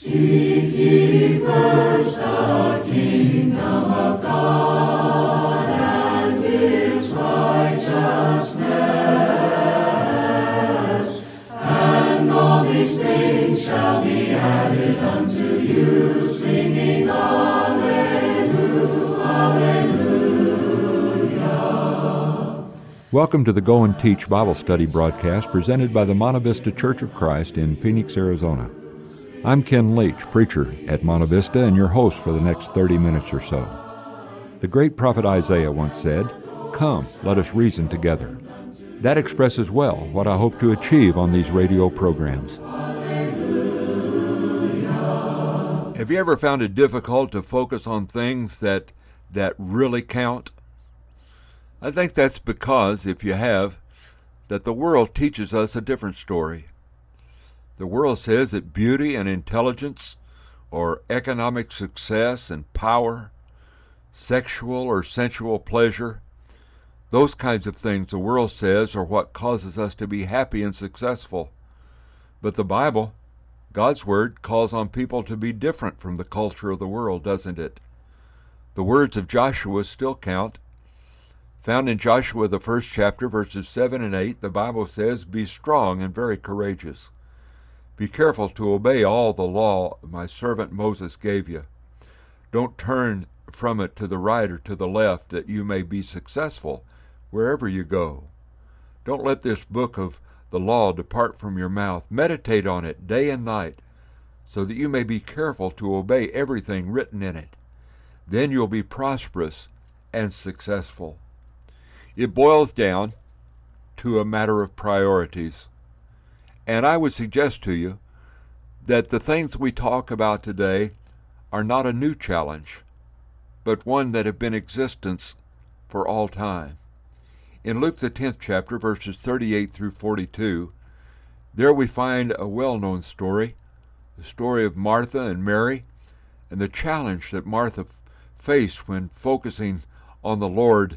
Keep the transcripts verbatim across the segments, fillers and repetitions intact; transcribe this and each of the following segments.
Seek ye first the kingdom of God and His righteousness, and all these things shall be added unto you, singing Alleluia, Alleluia. Welcome to the Go and Teach Bible Study broadcast presented by the Monte Vista Church of Christ in Phoenix, Arizona. I'm Ken Leach, preacher at Monte Vista, and your host for the next thirty minutes or so. The great prophet Isaiah once said, "Come, let us reason together." That expresses well what I hope to achieve on these radio programs. Have you ever found it difficult to focus on things that that really count? I think that's because, if you have, that the world teaches us a different story. The world says that beauty and intelligence, or economic success and power, sexual or sensual pleasure, those kinds of things the world says are what causes us to be happy and successful. But the Bible, God's Word, calls on people to be different from the culture of the world, doesn't it? The words of Joshua still count. Found in Joshua, the first chapter, verses seven and eight, the Bible says, "Be strong and very courageous. Be careful to obey all the law my servant Moses gave you. Don't turn from it to the right or to the left, that you may be successful wherever you go. Don't let this book of the law depart from your mouth. Meditate on it day and night, so that you may be careful to obey everything written in it. Then you'll be prosperous and successful." It boils down to a matter of priorities. And I would suggest to you that the things we talk about today are not a new challenge, but one that have been in existence for all time. In Luke the tenth chapter, verses thirty-eight through forty-two, there we find a well-known story, the story of Martha and Mary, and the challenge that Martha f- faced when focusing on the Lord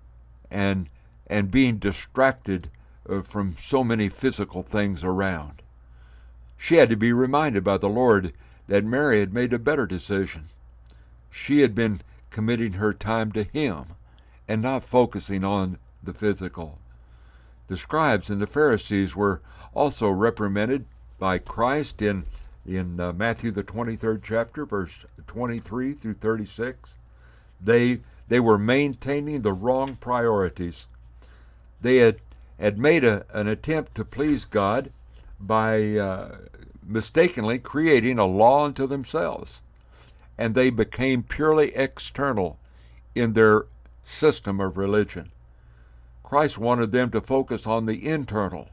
and and being distracted uh, from so many physical things around. She had to be reminded by the Lord that Mary had made a better decision. She had been committing her time to Him and not focusing on the physical. The scribes and the Pharisees were also reprimanded by Christ in, in uh, Matthew the twenty-third chapter, verse twenty-three through thirty-six. They They were maintaining the wrong priorities. They had, had made a, an attempt to please God by uh, mistakenly creating a law unto themselves, and they became purely external in their system of religion. Christ wanted them to focus on the internal,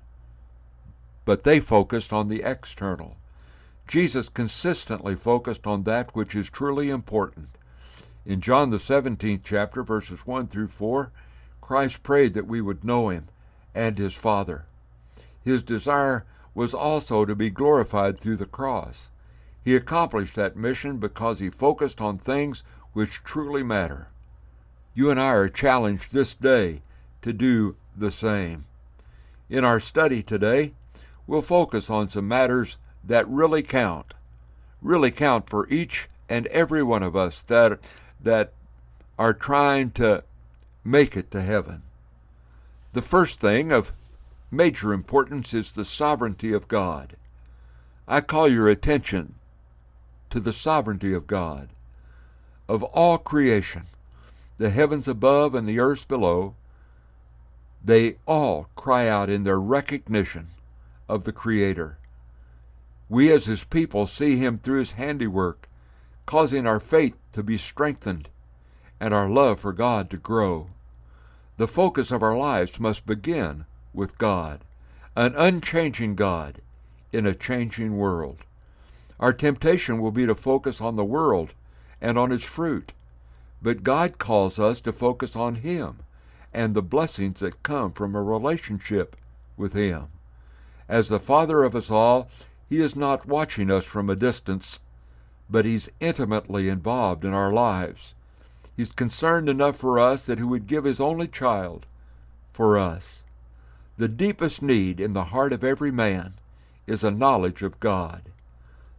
but they focused on the external. Jesus consistently focused on that which is truly important. In John the seventeenth chapter, verses one through four, Christ prayed that we would know Him and His Father. His desire was also to be glorified through the cross. He accomplished that mission because He focused on things which truly matter. You and I are challenged this day to do the same. In our study today, we'll focus on some matters that really count, really count for each and every one of us that that are trying to make it to heaven. The first thing of major importance is the sovereignty of God. I call your attention to the sovereignty of God. Of all creation, the heavens above and the earth below, they all cry out in their recognition of the Creator. We as His people see Him through His handiwork, causing our faith to be strengthened and our love for God to grow. The focus of our lives must begin with God, an unchanging God in a changing world. Our temptation will be to focus on the world and on its fruit, but God calls us to focus on Him and the blessings that come from a relationship with Him. As the Father of us all, He is not watching us from a distance, but He's intimately involved in our lives. He's concerned enough for us that He would give His only child for us. The deepest need in the heart of every man is a knowledge of God.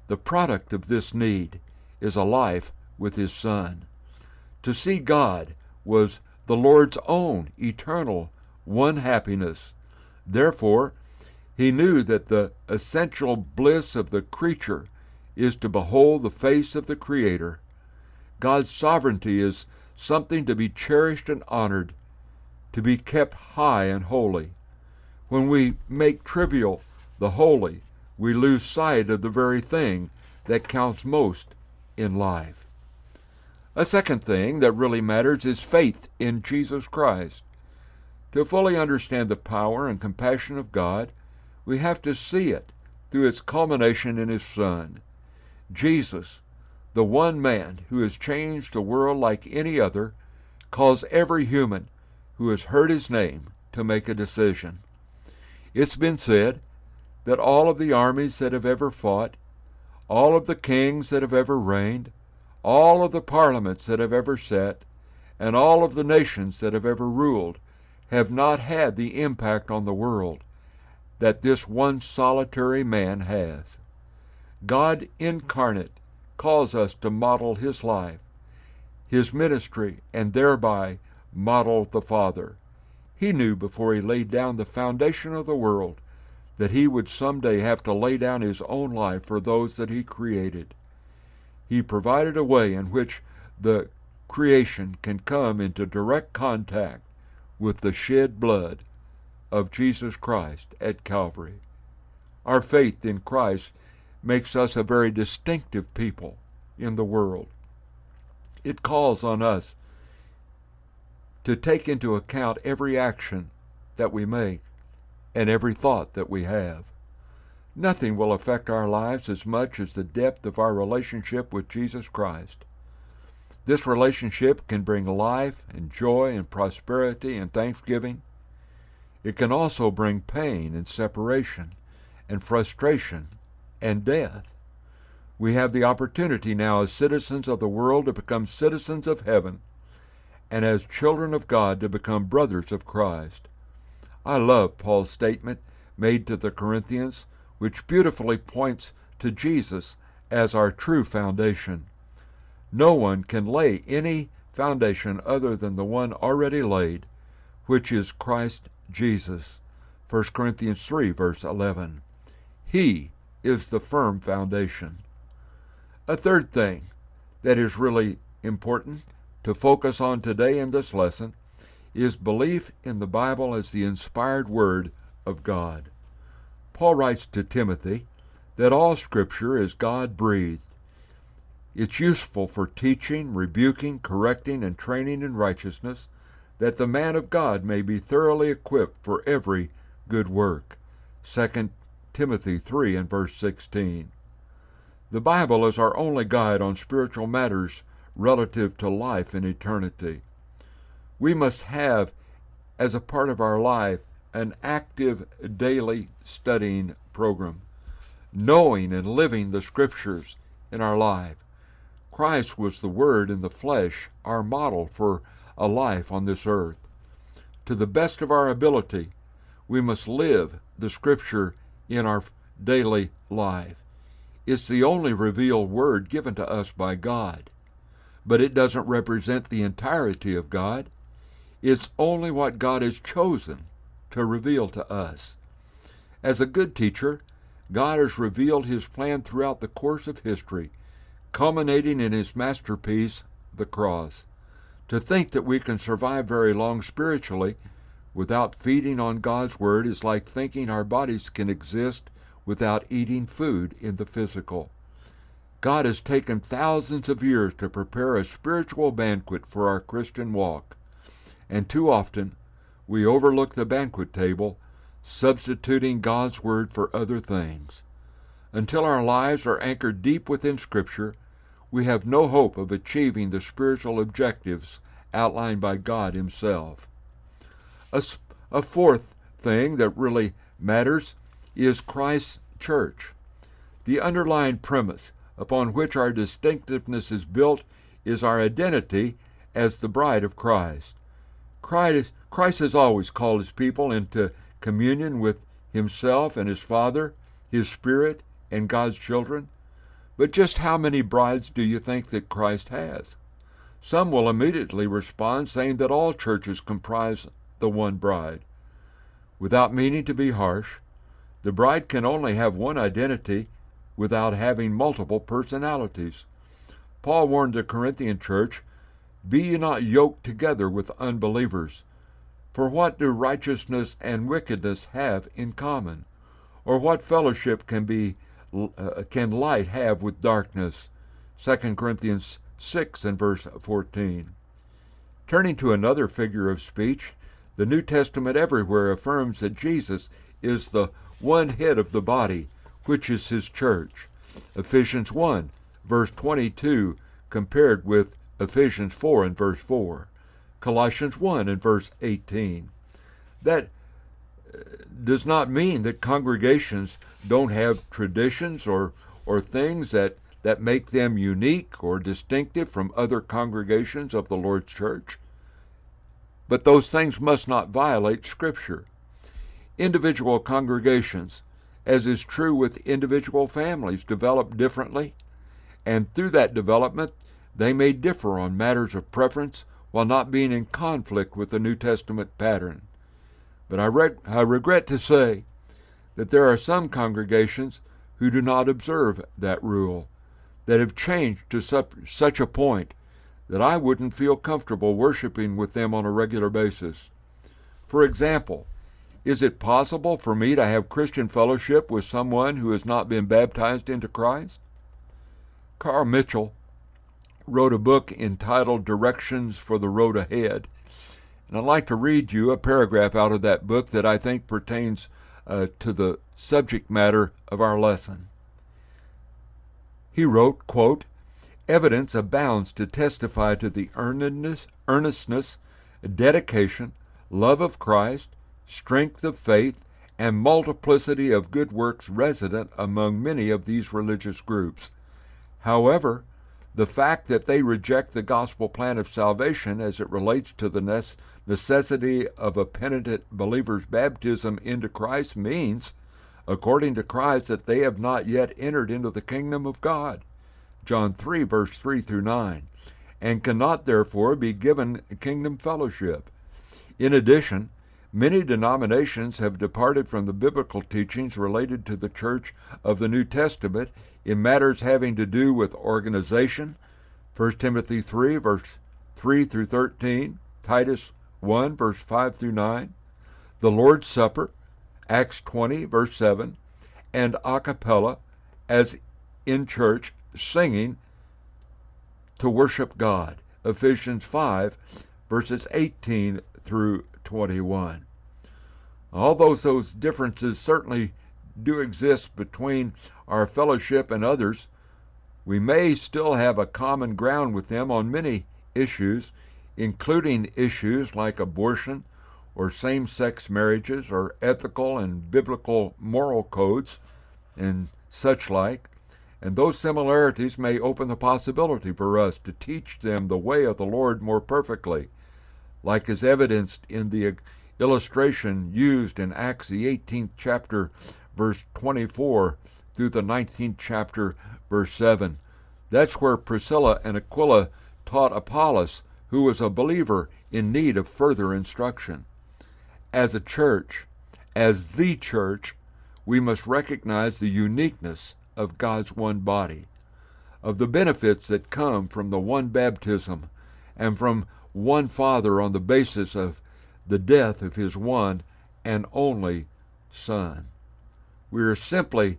The product of this need is a life with his Son. To see God was the Lord's own eternal one happiness. Therefore, he knew that the essential bliss of the creature is to behold the face of the Creator. God's sovereignty is something to be cherished and honored, to be kept high and holy. When we make trivial the holy, we lose sight of the very thing that counts most in life. A second thing that really matters is faith in Jesus Christ. To fully understand the power and compassion of God, we have to see it through its culmination in his Son. Jesus, the one man who has changed the world like any other, calls every human who has heard his name to make a decision. It's been said that all of the armies that have ever fought, all of the kings that have ever reigned, all of the parliaments that have ever sat, and all of the nations that have ever ruled have not had the impact on the world that this one solitary man has. God incarnate calls us to model his life, his ministry, and thereby model the Father. He knew before he laid down the foundation of the world that he would someday have to lay down his own life for those that he created. He provided a way in which the creation can come into direct contact with the shed blood of Jesus Christ at Calvary. Our faith in Christ makes us a very distinctive people in the world. It calls on us to take into account every action that we make and every thought that we have. Nothing will affect our lives as much as the depth of our relationship with Jesus Christ. This relationship can bring life and joy and prosperity and thanksgiving. It can also bring pain and separation and frustration and death. We have the opportunity now as citizens of the world to become citizens of heaven, and as children of God to become brothers of Christ. I love Paul's statement made to the Corinthians, which beautifully points to Jesus as our true foundation. No one can lay any foundation other than the one already laid, which is Christ Jesus. First Corinthians three, verse eleven. He is the firm foundation. A third thing that is really important to focus on today in this lesson is belief in the Bible as the inspired Word of God. Paul writes to Timothy that all Scripture is God-breathed. It's useful for teaching, rebuking, correcting, and training in righteousness, that the man of God may be thoroughly equipped for every good work. Second Timothy three and verse sixteen. The Bible is our only guide on spiritual matters relative to life and eternity. We must have, as a part of our life, an active daily studying program, knowing and living the Scriptures in our life. Christ was the Word in the flesh, our model for a life on this earth. To the best of our ability, we must live the Scripture in our daily life. It's the only revealed Word given to us by God, but it doesn't represent the entirety of God. It's only what God has chosen to reveal to us. As a good teacher, God has revealed his plan throughout the course of history, culminating in his masterpiece, the cross. To think that we can survive very long spiritually without feeding on God's Word is like thinking our bodies can exist without eating food in the physical. God has taken thousands of years to prepare a spiritual banquet for our Christian walk, and too often we overlook the banquet table, substituting God's Word for other things. Until our lives are anchored deep within Scripture, we have no hope of achieving the spiritual objectives outlined by God himself. A, a fourth thing that really matters is Christ's church. The underlying premise upon which our distinctiveness is built is our identity as the bride of Christ. Christ, Christ has always called his people into communion with himself and his Father, his Spirit, and God's children. But just how many brides do you think that Christ has? Some will immediately respond saying that all churches comprise the one bride. Without meaning to be harsh, the bride can only have one identity without having multiple personalities. Paul warned the Corinthian church, "Be ye not yoked together with unbelievers. For what do righteousness and wickedness have in common? Or what fellowship can be uh, can light have with darkness?" Second Corinthians six and verse fourteen. Turning to another figure of speech, the New Testament everywhere affirms that Jesus is the one head of the body, which is his church. Ephesians one, verse twenty-two, compared with Ephesians four and verse four. Colossians one and verse eighteen. That does not mean that congregations don't have traditions or, or things that, that make them unique or distinctive from other congregations of the Lord's church. But those things must not violate Scripture. Individual congregations, as is true with individual families, develop differently, and through that development, they may differ on matters of preference while not being in conflict with the New Testament pattern. But I, reg- I regret to say that there are some congregations who do not observe that rule, that have changed to such, such a point that I wouldn't feel comfortable worshiping with them on a regular basis. For example, is it possible for me to have Christian fellowship with someone who has not been baptized into Christ? Carl Mitchell wrote a book entitled Directions for the Road Ahead. And I'd like to read you a paragraph out of that book that I think pertains uh, to the subject matter of our lesson. He wrote, quote, "Evidence abounds to testify to the earnestness, earnestness, dedication, love of Christ, strength of faith, and multiplicity of good works resident among many of these religious groups. However, the fact that they reject the gospel plan of salvation as it relates to the necessity of a penitent believer's baptism into Christ means, according to Christ, that they have not yet entered into the kingdom of God." John three, verse three through nine, and cannot therefore be given kingdom fellowship. In addition, many denominations have departed from the biblical teachings related to the church of the New Testament in matters having to do with organization, First Timothy three, verse three through thirteen, Titus one, verse five through nine, the Lord's Supper, Acts twenty, verse seven, and a cappella, as in church, singing to worship God, Ephesians five, verses eighteen through twenty-one. Although those differences certainly do exist between our fellowship and others, we may still have a common ground with them on many issues, including issues like abortion or same-sex marriages or ethical and biblical moral codes and such like. And those similarities may open the possibility for us to teach them the way of the Lord more perfectly, like is evidenced in the illustration used in Acts, the eighteenth chapter, verse twenty-four, through the nineteenth chapter, verse seven. That's where Priscilla and Aquila taught Apollos, who was a believer in need of further instruction. As a church, as the church, we must recognize the uniqueness of God's one body, of the benefits that come from the one baptism and from one Father on the basis of the death of his one and only Son. We are simply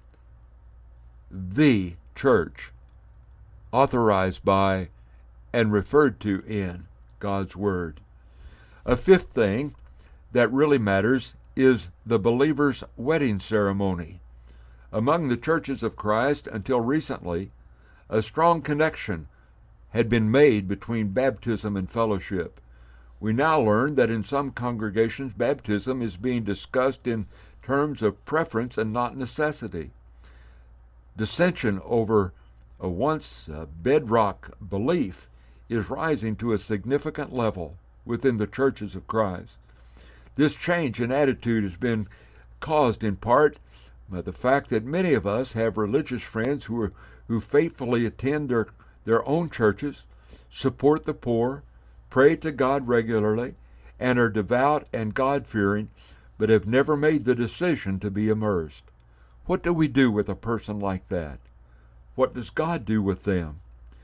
the church, authorized by and referred to in God's Word. A fifth thing that really matters is the believer's wedding ceremony. Among the churches of Christ, until recently, a strong connection had been made between baptism and fellowship. We now learn that in some congregations, baptism is being discussed in terms of preference and not necessity. Dissension over a once uh, bedrock belief is rising to a significant level within the churches of Christ. This change in attitude has been caused in part by the fact that many of us have religious friends who are, who faithfully attend their, their own churches, support the poor, pray to God regularly, and are devout and God-fearing, but have never made the decision to be immersed. What do we do with a person like that? What does God do with them?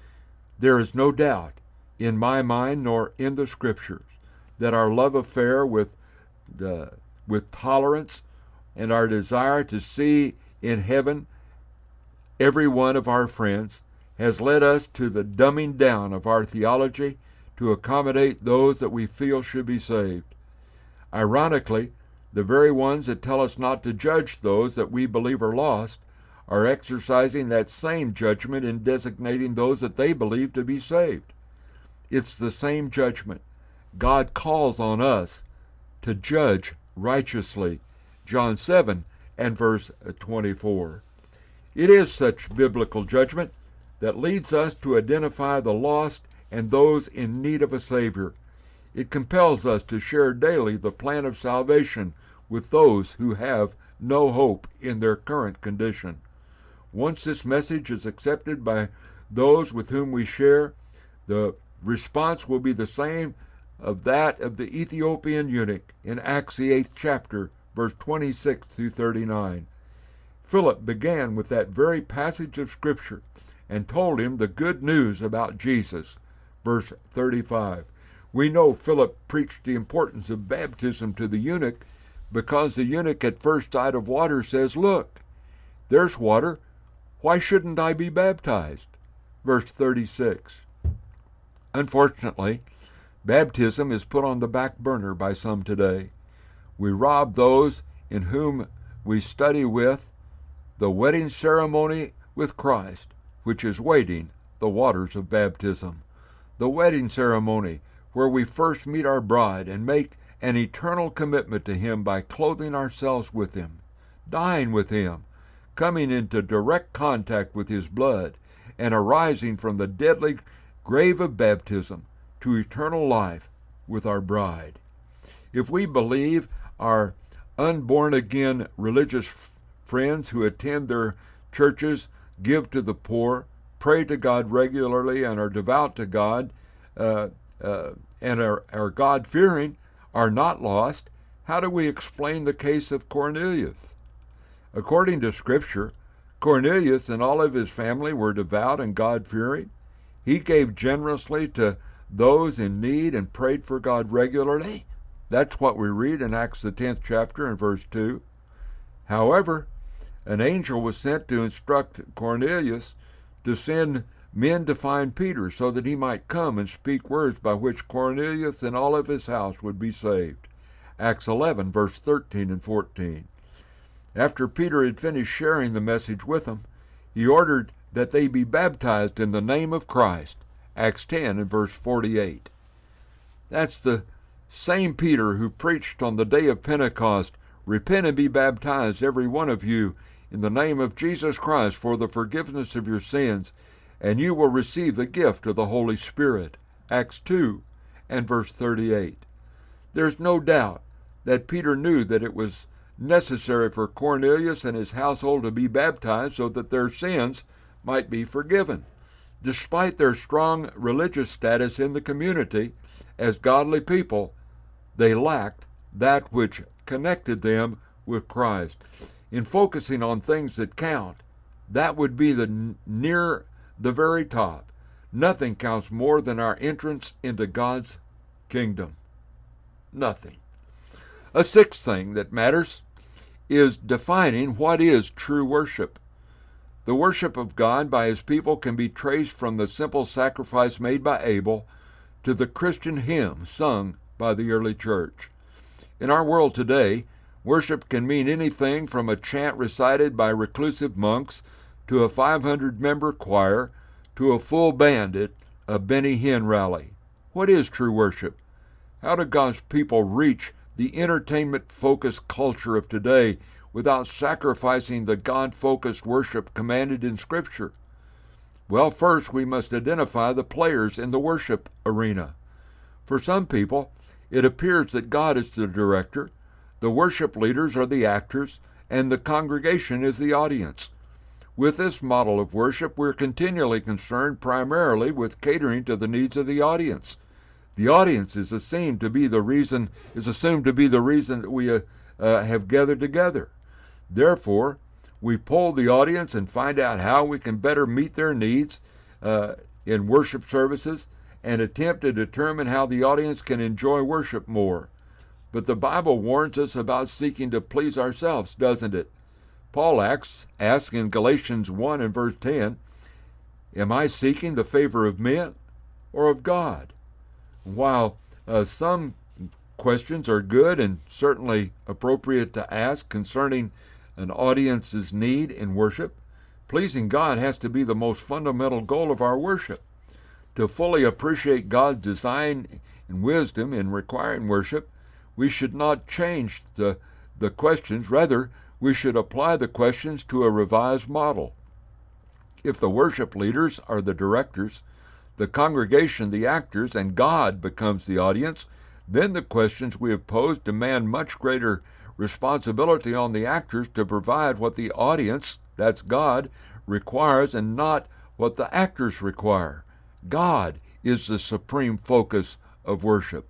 There is no doubt in my mind nor in the Scriptures that our love affair with, uh, with tolerance and our desire to see in heaven every one of our friends has led us to the dumbing down of our theology to accommodate those that we feel should be saved. Ironically, the very ones that tell us not to judge those that we believe are lost are exercising that same judgment in designating those that they believe to be saved. It's the same judgment. God calls on us to judge righteously. John seven and verse twenty-four. It is such biblical judgment that leads us to identify the lost and those in need of a Savior. It compels us to share daily the plan of salvation with those who have no hope in their current condition. Once this message is accepted by those with whom we share, the response will be the same of that of the Ethiopian eunuch in Acts the eighth chapter, verse twenty-six through thirty-nine. Philip began with that very passage of Scripture and told him the good news about Jesus, verse thirty-five. We know Philip preached the importance of baptism to the eunuch because the eunuch at first sight of water says, "Look, there's water. Why shouldn't I be baptized?" Verse thirty-six. Unfortunately, baptism is put on the back burner by some today. We rob those in whom we study with the wedding ceremony with Christ, which is waiting the waters of baptism. The wedding ceremony where we first meet our bride and make an eternal commitment to Him by clothing ourselves with Him, dying with Him, coming into direct contact with His blood, and arising from the deadly grave of baptism to eternal life with our bride. If we believe our unborn-again religious f- friends who attend their churches, give to the poor, pray to God regularly, and are devout to God, uh, uh, and are, are God-fearing, are not lost, how do we explain the case of Cornelius? According to Scripture, Cornelius and all of his family were devout and God-fearing. He gave generously to those in need and prayed for God regularly. That's what we read in Acts the tenth chapter and verse two. However, an angel was sent to instruct Cornelius to send men to find Peter so that he might come and speak words by which Cornelius and all of his house would be saved. Acts eleven, verse thirteen and fourteen. After Peter had finished sharing the message with them, he ordered that they be baptized in the name of Christ. Acts ten and verse forty-eight. That's the same Peter who preached on the day of Pentecost, "Repent and be baptized, every one of you, in the name of Jesus Christ for the forgiveness of your sins, and you will receive the gift of the Holy Spirit." Acts two and verse thirty-eight. There's no doubt that Peter knew that it was necessary for Cornelius and his household to be baptized so that their sins might be forgiven. Despite their strong religious status in the community, as godly people, they lacked that which connected them with Christ. In focusing on things that count, that would be the n- near the very top. Nothing counts more than our entrance into God's kingdom. Nothing. A sixth thing that matters is defining what is true worship. The worship of God by His people can be traced from the simple sacrifice made by Abel to the Christian hymn sung by the early church. In our world today, worship can mean anything from a chant recited by reclusive monks to a five hundred member choir to a full band at a Benny Hinn rally. What is true worship? How do God's people reach the entertainment-focused culture of today without sacrificing the God-focused worship commanded in Scripture? Well, first we must identify the players in the worship arena. For some people, it appears that God is the director, the worship leaders are the actors, and the congregation is the audience. With this model of worship, we're continually concerned primarily with catering to the needs of the audience. The audience is assumed to be the reason is assumed to be the reason that we uh, uh, have gathered together. Therefore, we poll the audience and find out how we can better meet their needs uh, in worship services and attempt to determine how the audience can enjoy worship more. But the Bible warns us about seeking to please ourselves, doesn't it? Paul asks, asks in Galatians one and verse ten, am I seeking the favor of men or of God? While uh, some questions are good and certainly appropriate to ask concerning an audience's need in worship, pleasing God has to be the most fundamental goal of our worship. To fully appreciate God's design and wisdom in requiring worship, we should not change the, the questions. Rather, we should apply the questions to a revised model. If the worship leaders are the directors, the congregation the actors, and God becomes the audience, then the questions we have posed demand much greater responsibility on the actors to provide what the audience, that's God, requires and not what the actors require. God is the supreme focus of worship.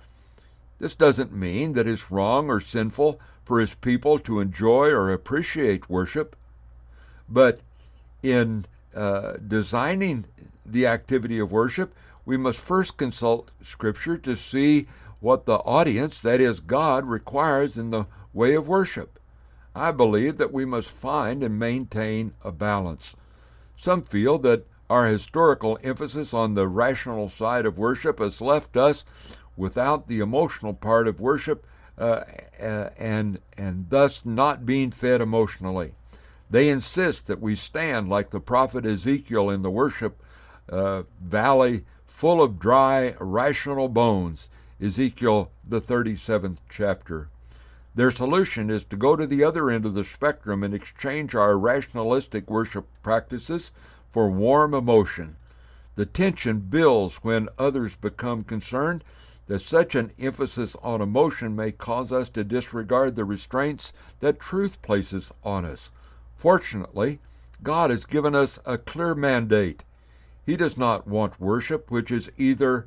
This doesn't mean that it's wrong or sinful for His people to enjoy or appreciate worship, but in uh, designing the activity of worship, we must first consult Scripture to see what the audience, that is God, requires in the way of worship. I believe that we must find and maintain a balance. Some feel that our historical emphasis on the rational side of worship has left us without the emotional part of worship uh, uh, and, and thus not being fed emotionally. They insist that we stand like the prophet Ezekiel in the worship uh, valley full of dry, rational bones, Ezekiel the thirty-seventh chapter. Their solution is to go to the other end of the spectrum and exchange our rationalistic worship practices for warm emotion. The tension builds when others become concerned that such an emphasis on emotion may cause us to disregard the restraints that truth places on us. Fortunately, God has given us a clear mandate. He does not want worship which is either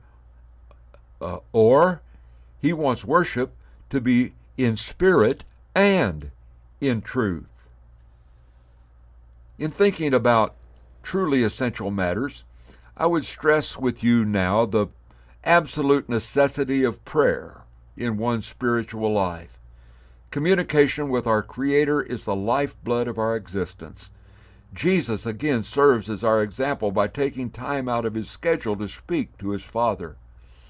uh, or. He wants worship to be in spirit and in truth. In thinking about truly essential matters, I would stress with you now the absolute necessity of prayer in one's spiritual life. Communication with our Creator is the lifeblood of our existence. Jesus again serves as our example by taking time out of His schedule to speak to His Father.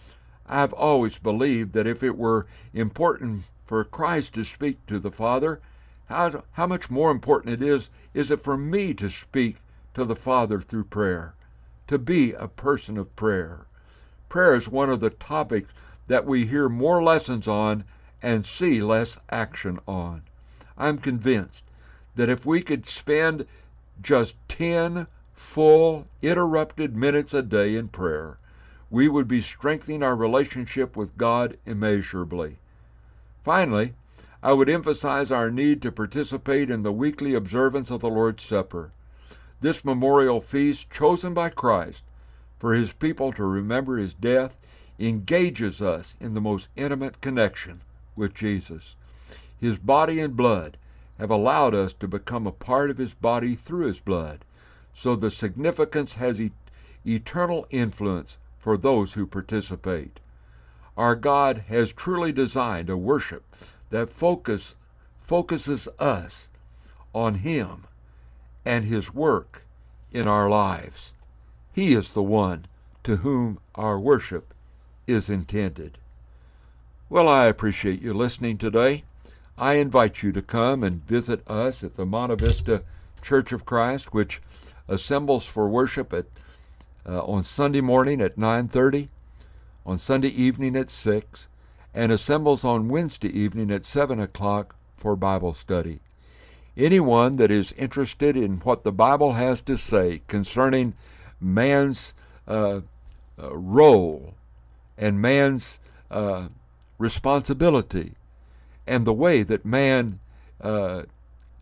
I have always believed that if it were important for Christ to speak to the Father, how, how much more important it is, is it for me to speak to the Father through prayer, to be a person of prayer. Prayer is one of the topics that we hear more lessons on and see less action on. I'm convinced that if we could spend just ten full, interrupted minutes a day in prayer, we would be strengthening our relationship with God immeasurably. Finally, I would emphasize our need to participate in the weekly observance of the Lord's Supper. This memorial feast, chosen by Christ for His people to remember His death, engages us in the most intimate connection with Jesus. His body and blood have allowed us to become a part of His body through His blood, so the significance has e- eternal influence for those who participate. Our God has truly designed a worship that focus, focuses us on Him and His work in our lives. He is the one to whom our worship is intended. Well, I appreciate you listening today. I invite you to come and visit us at the Monte Vista Church of Christ, which assembles for worship at uh, on Sunday morning at nine thirty, on Sunday evening at six, and assembles on Wednesday evening at seven o'clock for Bible study. Anyone that is interested in what the Bible has to say concerning man's uh, uh, role and man's uh, responsibility and the way that man uh,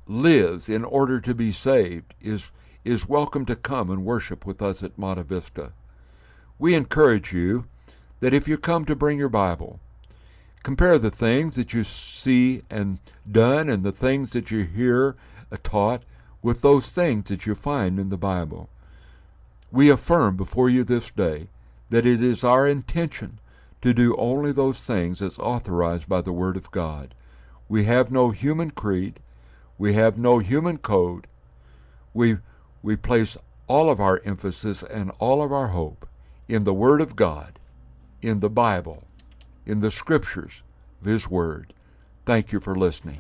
lives in order to be saved is, is welcome to come and worship with us at Monte Vista. We encourage you that if you come to bring your Bible, compare the things that you see and done and the things that you hear taught with those things that you find in the Bible. We affirm before you this day that it is our intention to do only those things as authorized by the Word of God. We have no human creed. We have no human code. We, we place all of our emphasis and all of our hope in the Word of God, in the Bible, in the Scriptures of His Word. Thank you for listening.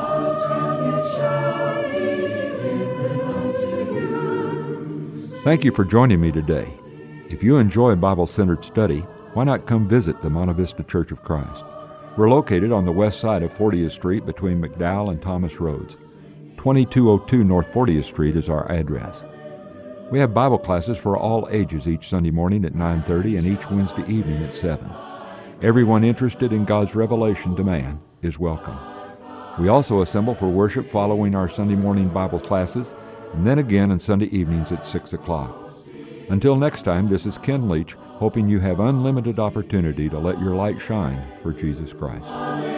Thank you for joining me today. If you enjoy Bible-centered study, why not come visit the Monte Vista Church of Christ? We're located on the west side of fortieth Street between McDowell and Thomas Roads. twenty-two oh two North fortieth Street is our address. We have Bible classes for all ages each Sunday morning at nine thirty and each Wednesday evening at seven. Everyone interested in God's revelation to man is welcome. We also assemble for worship following our Sunday morning Bible classes, and then again on Sunday evenings at six o'clock. Until next time, this is Ken Leach, hoping you have unlimited opportunity to let your light shine for Jesus Christ.